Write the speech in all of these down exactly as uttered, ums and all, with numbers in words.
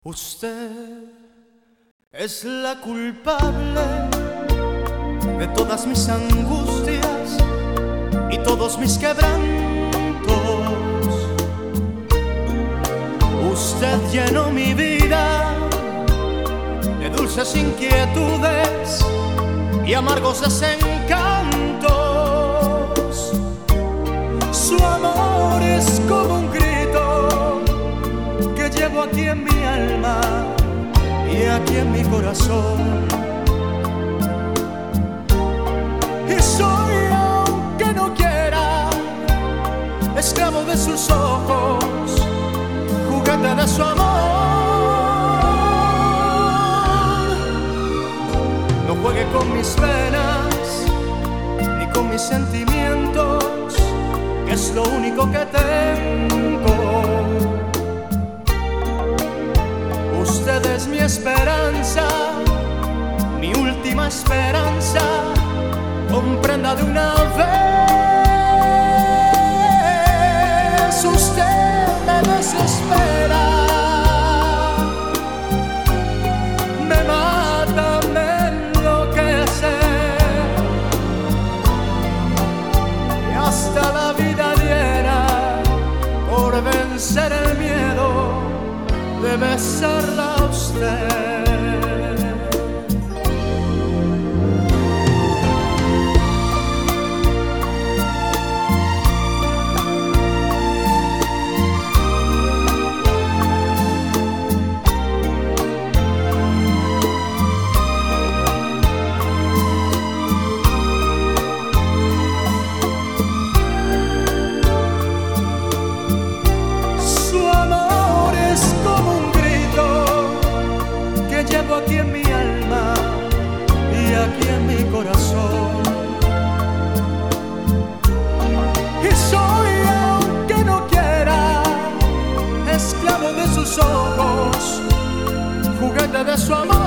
Usted es la culpable de todas mis angustias y todos mis quebrantos. Usted llenó mi vida de dulces inquietudes y amargos desencantos. Su amor es como un grito que llevo aquí en mi alma y aquí en mi corazón. Y soy, aunque no quiera, esclavo de sus ojos, juguete de su amor. No juegue con mis penas ni con mis sentimientos, que es lo único que tengo. Usted es mi esperanza, mi última esperanza. Comprenda de una vez, usted me desespera, me mata, me enloquece, y hasta la vida diera por vencer el miedo de besarla a usted. Llevo aquí en mi alma y aquí en mi corazón. Y soy, aunque no quiera, esclavo de sus ojos, juguete de su amor.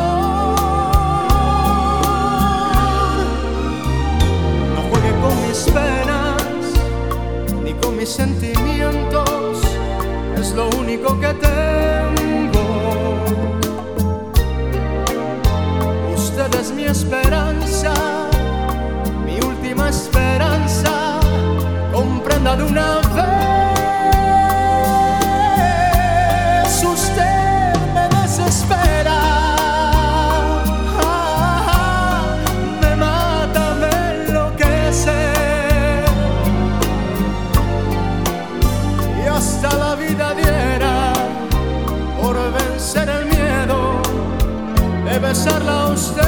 No juegue con mis penas ni con mis sentimientos, es lo único que tengo. Usted es mi esperanza, mi última esperanza. Comprenda de una vez, usted me desespera, me mata, me enloquece, y hasta la vida diera por vencer el miedo de besarla a usted.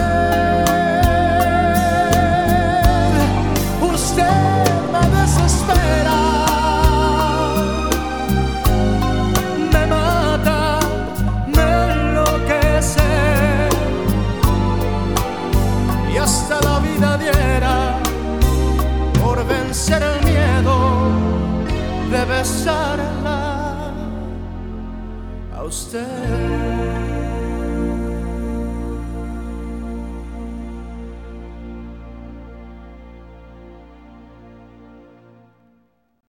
Usted me desespera, me mata, me enloquece, y hasta la vida diera por vencer el miedo de besarla a usted.